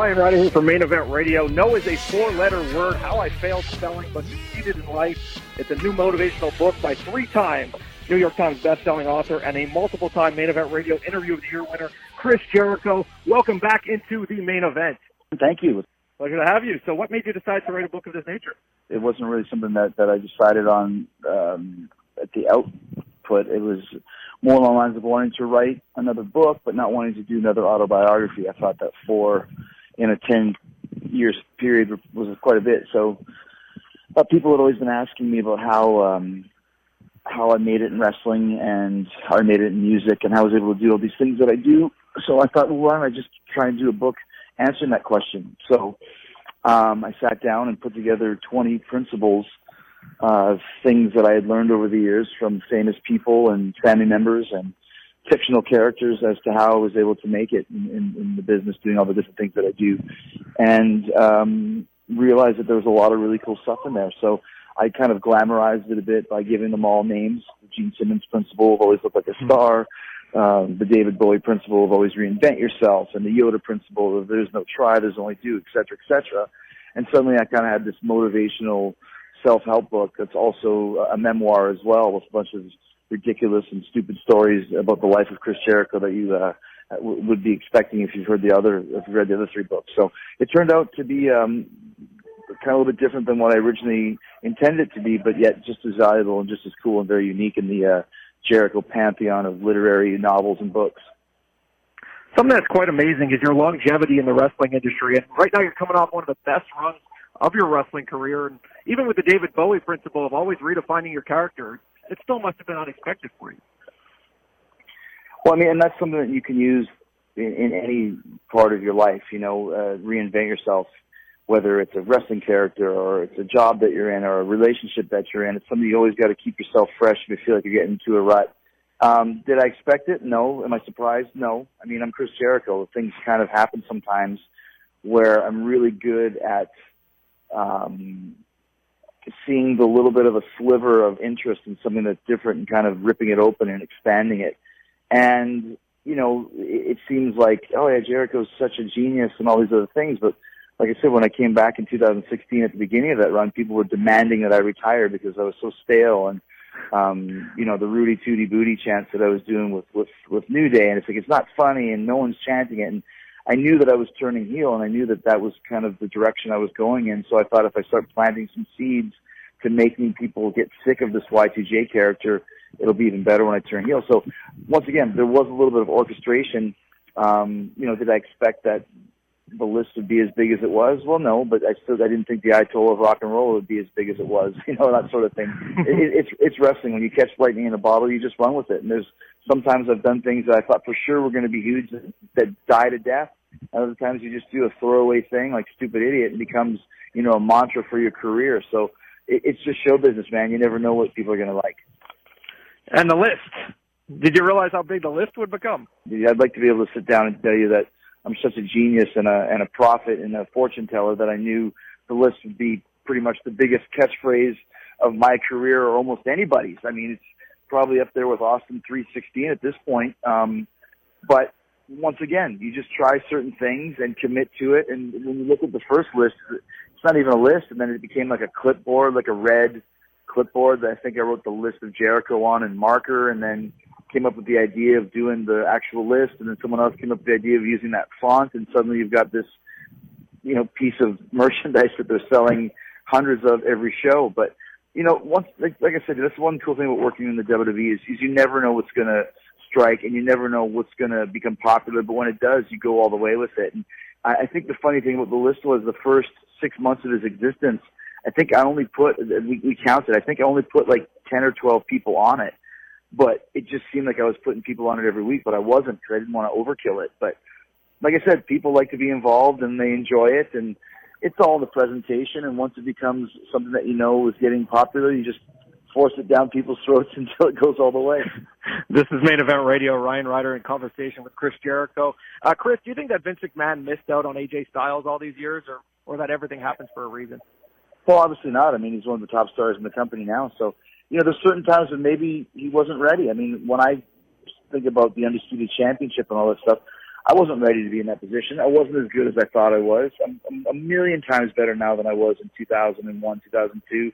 Ryan Ryder here for Main Event Radio. No is a four-letter word. How I failed spelling but succeeded in life. It's a new motivational book by three-time New York Times best-selling author and a multiple-time Main Event Radio Interview of the Year winner, Chris Jericho. Welcome back into the main event. Thank you. Pleasure to have you. So what made you decide to write a book of this nature? It wasn't really something that I decided on at the output. It was more along the lines of wanting to write another book, but not wanting to do another autobiography. I thought that 4 in a 10 years period was quite a bit. So people had always been asking me about how I made it in wrestling and how I made it in music and how I was able to do all these things that I do. So I thought, well, why don't I just try and do a book answering that question? So I sat down and put together 20 principles of things that I had learned over the years from famous people and family members and fictional characters as to how I was able to make it in the business, doing all the different things that I do, and realized that there was a lot of really cool stuff in there. So I kind of glamorized it a bit by giving them all names. The Gene Simmons principle of always look like a star, the David Bowie principle of always reinvent yourself, and the Yoda principle of there's no try, there's only do, et cetera, et cetera. And suddenly I kind of had this motivational self-help book that's also a memoir as well, with a bunch of ridiculous and stupid stories about the life of Chris Jericho that you would be expecting if you've read the other 3 books. So it turned out to be kind of a little bit different than what I originally intended it to be, but yet just as valuable and just as cool and very unique in the Jericho pantheon of literary novels and books. Something that's quite amazing is your longevity in the wrestling industry. And right now you're coming off one of the best runs of your wrestling career. And even with the David Bowie principle of always redefining your character, it still must have been unexpected for you. Well, I mean, and that's something that you can use in any part of your life, reinvent yourself, whether it's a wrestling character or it's a job that you're in or a relationship that you're in. It's something you always got to keep yourself fresh if you feel like you're getting into a rut. Did I expect it? No. Am I surprised? No. I mean, I'm Chris Jericho. Things kind of happen sometimes where I'm really good at seeing the little bit of a sliver of interest in something that's different and kind of ripping it open and expanding it. And, it seems like, oh yeah, Jericho's such a genius and all these other things. But like I said, when I came back in 2016 at the beginning of that run, people were demanding that I retire because I was so stale. And, the Rudy Tooty Booty chants that I was doing with New Day. And it's like, it's not funny and no one's chanting it. And I knew that I was turning heel, and I knew that that was kind of the direction I was going in. So I thought if I start planting some seeds to making people get sick of this Y2J character, it'll be even better when I turn heel. So once again, there was a little bit of orchestration. Did I expect that the list would be as big as it was? Well, no, but I didn't think the Ayatollah of rock and roll would be as big as it was. That sort of thing. It's wrestling. When you catch lightning in a bottle, you just run with it. And there's sometimes I've done things that I thought for sure were going to be huge that die to death. Other times you just do a throwaway thing like Stupid Idiot and becomes, a mantra for your career. So it's just show business, man. You never know what people are going to like. And the list. Did you realize how big the list would become? I'd like to be able to sit down and tell you that I'm such a genius and a prophet and a fortune teller that I knew the list would be pretty much the biggest catchphrase of my career or almost anybody's. I mean, it's probably up there with Austin 316 at this point. But once again, you just try certain things and commit to it. And when you look at the first list, it's not even a list. And then it became like a clipboard, like a red clipboard that I think I wrote the list of Jericho on in marker, and then came up with the idea of doing the actual list. And then someone else came up with the idea of using that font. And suddenly you've got this, piece of merchandise that they're selling hundreds of every show. But, once, like I said, that's one cool thing about working in the WWE is you never know what's going to strike, and you never know what's going to become popular, but when it does, you go all the way with it. And I think the funny thing about the list was the first 6 months of his existence, I think I only put, we counted, I think I only put like 10 or 12 people on it, but it just seemed like I was putting people on it every week, but I wasn't because I didn't want to overkill it. But like I said, people like to be involved and they enjoy it, and it's all the presentation, and once it becomes something that is getting popular, you just force it down people's throats until it goes all the way. This is Main Event Radio. Ryan Ryder in conversation with Chris Jericho. Chris, do you think that Vince McMahon missed out on AJ Styles all these years, or that everything happens for a reason? Well, obviously not. I mean, he's one of the top stars in the company now. So, there's certain times when maybe he wasn't ready. I mean, when I think about the Undisputed Championship and all that stuff, I wasn't ready to be in that position. I wasn't as good as I thought I was. I'm a million times better now than I was in 2001, 2002.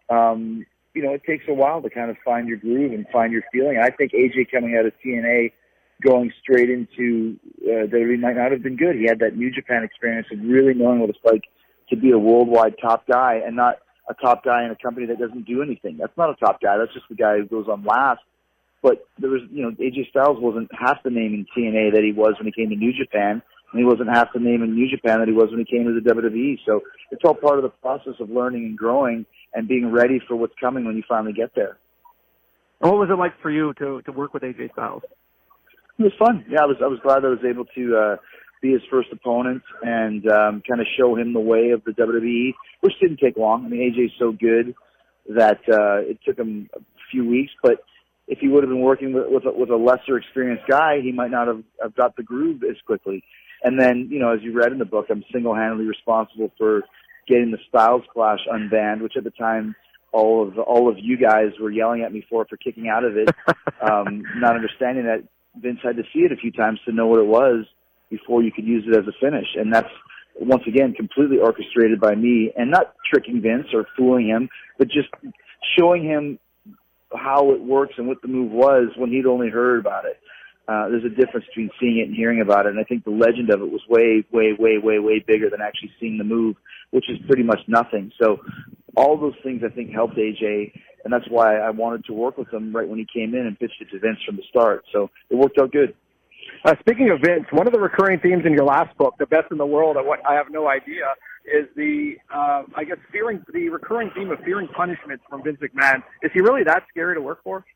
It takes a while to kind of find your groove and find your feeling. I think AJ coming out of TNA, going straight into WWE might not have been good. He had that New Japan experience of really knowing what it's like to be a worldwide top guy and not a top guy in a company that doesn't do anything. That's not a top guy. That's just the guy who goes on last. But there was, AJ Styles wasn't half the name in TNA that he was when he came to New Japan, and he wasn't half the name in New Japan that he was when he came to the WWE. So it's all part of the process of learning and growing and being ready for what's coming when you finally get there. And what was it like for you to work with AJ Styles? It was fun. Yeah, I was glad that I was able to be his first opponent and kind of show him the way of the WWE, which didn't take long. I mean, AJ's so good that it took him a few weeks, but if he would have been working with a lesser experienced guy, he might not have got the groove as quickly. And then, as you read in the book, I'm single-handedly responsible for getting the Styles Clash unbanned, which at the time all of you guys were yelling at me for kicking out of it, not understanding that Vince had to see it a few times to know what it was before you could use it as a finish. And that's, once again, completely orchestrated by me, and not tricking Vince or fooling him, but just showing him how it works and what the move was when he'd only heard about it. There's a difference between seeing it and hearing about it, and I think the legend of it was way, way, way, way, way bigger than actually seeing the move, which is pretty much nothing. So all those things, I think, helped AJ, and that's why I wanted to work with him right when he came in and pitched it to Vince from the start. So it worked out good. Speaking of Vince, one of the recurring themes in your last book, The Best in the World, and what I have no idea, is the recurring theme of fearing punishment from Vince McMahon. Is he really that scary to work for?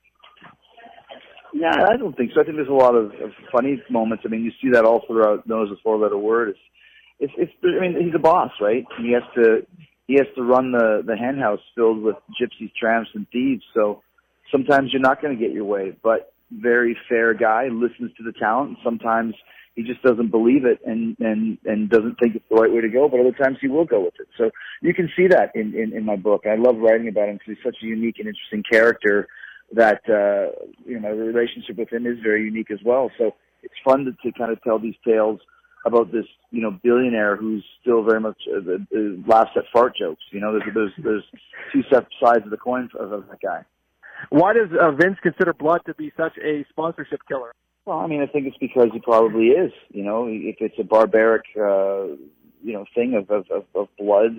Yeah, I don't think so. I think there's a lot of funny moments. I mean, you see that all throughout Knows a Four-Letter Word. He's a boss, right? He has to run the hen house filled with gypsies, tramps, and thieves. So sometimes you're not going to get your way, but very fair guy, listens to the talent, and sometimes he just doesn't believe it and doesn't think it's the right way to go, but other times he will go with it. So you can see that in my book. I love writing about him because he's such a unique and interesting character that my relationship with him is very unique as well. So it's fun to kind of tell these tales about this, billionaire who's still very much laughs at fart jokes. There's two sides of the coin of that guy. Why does Vince consider blood to be such a sponsorship killer? Well, I think it's because he probably is. If it's a barbaric, thing of blood,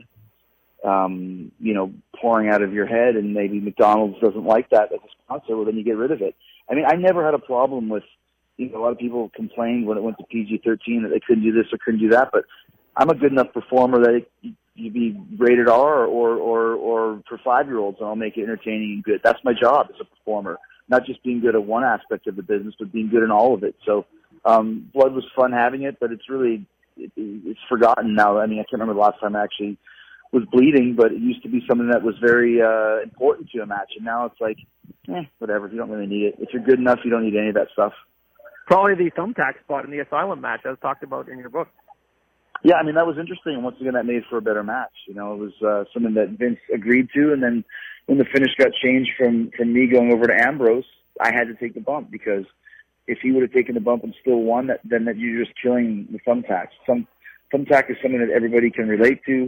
pouring out of your head, and maybe McDonald's doesn't like that as a sponsor, well, then you get rid of it. I never had a problem with, a lot of people complained when it went to PG-13 that they couldn't do this or couldn't do that, but I'm a good enough performer that you'd be rated R or for 5-year-olds, and I'll make it entertaining and good. That's my job as a performer, not just being good at one aspect of the business, but being good in all of it. So blood was fun having it, but it's forgotten now. I can't remember the last time I actually was bleeding, but it used to be something that was very important to a match, and now it's like, whatever, you don't really need it. If you're good enough, you don't need any of that stuff. Probably the thumbtack spot in the Asylum match, as talked about in your book. Yeah, that was interesting, and once again, that made for a better match. It was something that Vince agreed to, and then when the finish got changed from me going over to Ambrose, I had to take the bump, because if he would have taken the bump and still won, then you're just killing the thumbtacks. Thumbtack is something that everybody can relate to.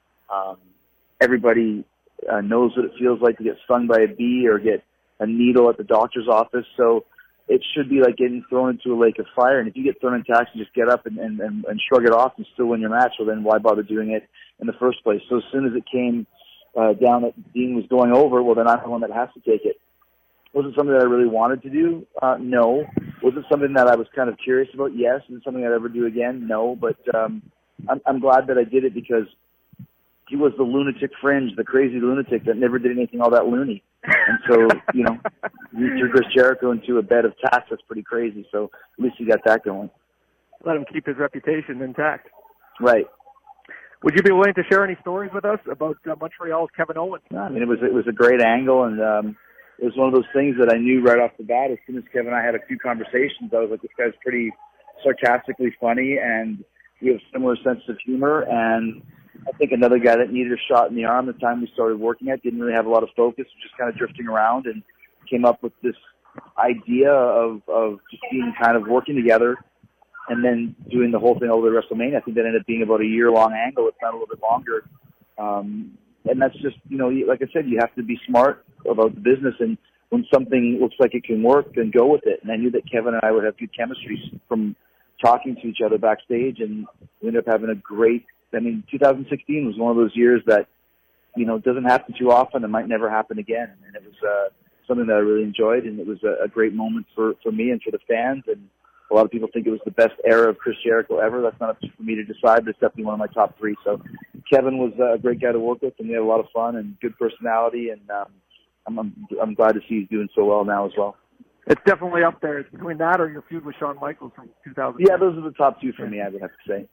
Everybody knows what it feels like to get stung by a bee or get a needle at the doctor's office, so it should be like getting thrown into a lake of fire. And if you get thrown in tacks and just get up and shrug it off and still win your match, well, then why bother doing it in the first place? So as soon as it came down that Dean was going over, well, then I'm the one that has to take it. Was it something that I really wanted to do? No. Was it something that I was kind of curious about? Yes. Is it something I'd ever do again? No. But I'm glad that I did it, because he was the lunatic fringe, the crazy lunatic that never did anything all that loony. And so, you threw Chris Jericho into a bed of tacks. That's pretty crazy. So at least he got that going. Let him keep his reputation intact. Right. Would you be willing to share any stories with us about Montreal's Kevin Owens? Yeah, it was a great angle, and it was one of those things that I knew right off the bat. As soon as Kevin and I had a few conversations, I was like, this guy's pretty sarcastically funny, and we have a similar sense of humor, and I think another guy that needed a shot in the arm the time we started working at, didn't really have a lot of focus, was just kind of drifting around, and came up with this idea of just being kind of working together and then doing the whole thing over to WrestleMania. I think that ended up being about a year-long angle, if not a little bit longer. And that's just, like I said, you have to be smart about the business, and when something looks like it can work, then go with it. And I knew that Kevin and I would have good chemistry from talking to each other backstage, and we ended up having a great, 2016 was one of those years that, doesn't happen too often and might never happen again. And it was something that I really enjoyed, and it was a great moment for me and for the fans. And a lot of people think it was the best era of Chris Jericho ever. That's not up for me to decide, but it's definitely one of my top three. So Kevin was a great guy to work with, and we had a lot of fun and good personality, and I'm glad to see he's doing so well now as well. It's definitely up there. It's between that or your feud with Shawn Michaels from 2000. Yeah, those are the top two for me, I would have to say.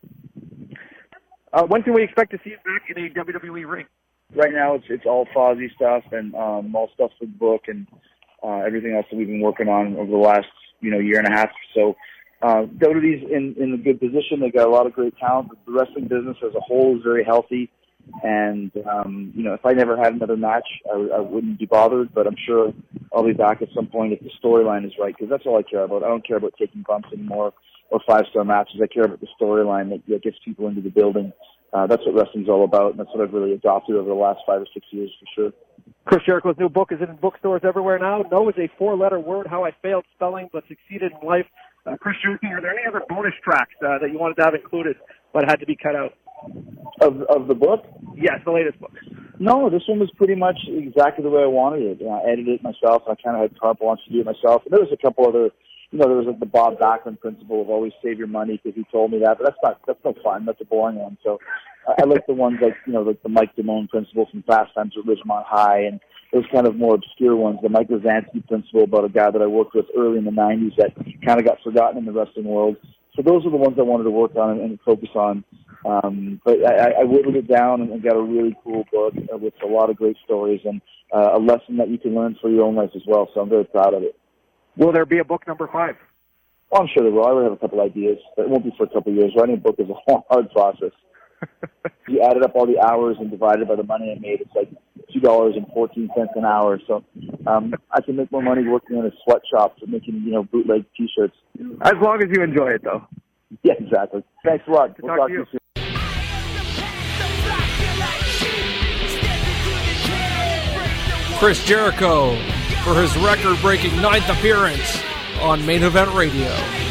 When can we expect to see you back in a WWE ring? Right now, it's all Fozzy stuff and all stuff for the book and everything else that we've been working on over the last year and a half. So WWE's in a good position. They got a lot of great talent. The wrestling business as a whole is very healthy. And if I never had another match, I wouldn't be bothered. But I'm sure I'll be back at some point if the storyline is right, because that's all I care about. I don't care about taking bumps anymore or 5-star matches. I care about the storyline that gets people into the building. That's what wrestling's all about, and that's what I've really adopted over the last 5 or 6 years for sure. Chris Jericho's new book is in bookstores everywhere now. No is a 4-letter word, how I failed spelling but succeeded in life. Chris Jericho, are there any other bonus tracks that you wanted to have included but had to be cut out? Of the book? Yes, the latest book. No, this one was pretty much exactly the way I wanted it. I edited it myself. I kind of had carte blanche to do it myself. And there was a couple other, there was like the Bob Backlund principle of always save your money because he told me that. But that's no fun. That's a boring one. So I like the ones like the Mike Damone principle from Fast Times at Ridgemont High, and those kind of more obscure ones. The Mike Lazansky principle about a guy that I worked with early in the 90s that kind of got forgotten in the wrestling world. So those are the ones I wanted to work on and focus on. But I whittled it down and got a really cool book with a lot of great stories and a lesson that you can learn for your own life as well. So I'm very proud of it. Will there be a book number 5? Well, I'm sure there will. I would have a couple ideas, but it won't be for a couple of years. Writing a book is a hard process. You added up all the hours and divided by the money I made, it's like $2.14 an hour. So I can make more money working in a sweatshop than making bootleg T-shirts. As long as you enjoy it, though. Yeah, exactly. Thanks a lot. We'll talk to you soon. Chris Jericho for his record-breaking 9th appearance on Main Event Radio.